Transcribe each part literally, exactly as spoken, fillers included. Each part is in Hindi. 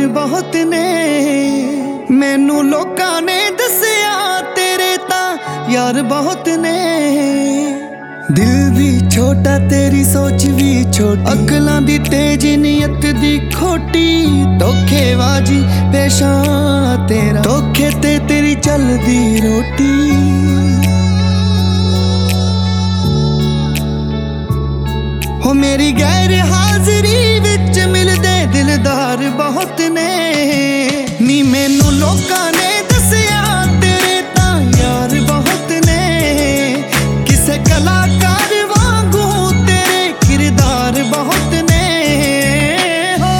बहुत ने, मैनू लोकां ने दसिया तेरे तां यार बहुत ने। दिल भी छोटा तेरी सोच भी छोटी, अकलां दी तेज नीयत दी खोटी। धोखेबाजी पेशा तेरा, धोखे ते तेरी चलदी रोटी। हो मेरी गैर हाजरी विच मिलदे दिलदार बहुत ने, नी मैनू लोकां ने दसिया तेरे तां यार बहुत ने। किसे कलाकार वांगू तेरे किरदार बहुत ने। हो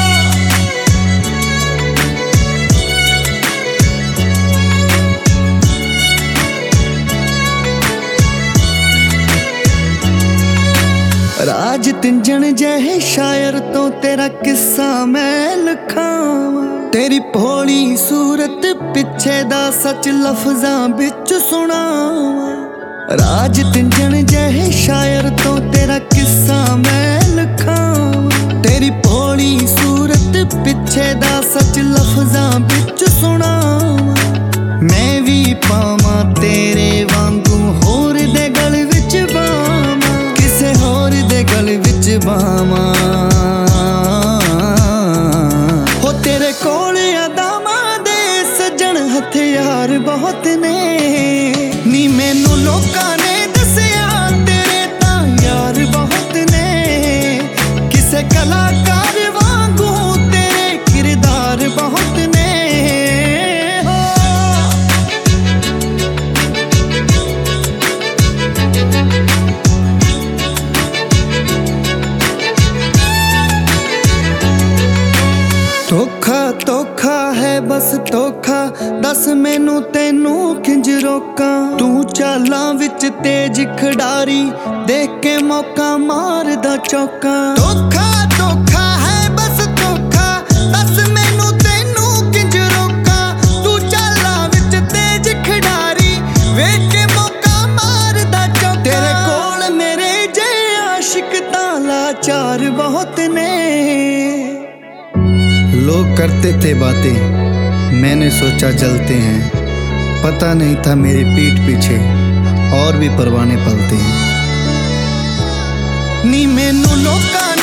राज तिंजन जहे शायर तो तेरा किस्सा मैं लिखावां। तेरी भोली सूरत पिछे दा सच लफ्जां बिच सुणावां। राज तिंजन जहे शायर तो तेरा किस्सा मैं लिखावां। तेरी भोली सूरत पिछे दा सच लफ्जां बिच सुणावां। मैं भी पावां तेरे वांगू होर दे गल विच बावां, किसे होर दे गल विच बावां। हो तेरे कोल अदामां दे सजन हथियार बहुत ने, नी मैनू लोकां ने दसिया तेरे तां यार बहुत ने। किसे कलाकार वांगू तेरे किरदार बहुत ने। धोखा धोखा है बस धोखा, दस मैनू तेनू किंज रोकां। तू चालां विच तेज खिडारी, देख के मौका मारदा चौका। धोखा धोखा है बस धोखा, दस मैनू तेनू किंज रोकां। तू चालां विच तेज खिडारी, वेख के मौका मारदा चौका। तेरे कोल मेरे जे आशिक तां लाचार बहुत ने। लोग करते थे बातें, मैंने सोचा जलते हैं। पता नहीं था मेरी पीठ पीछे और भी परवाने पलते हैं। नी मैनू लोकां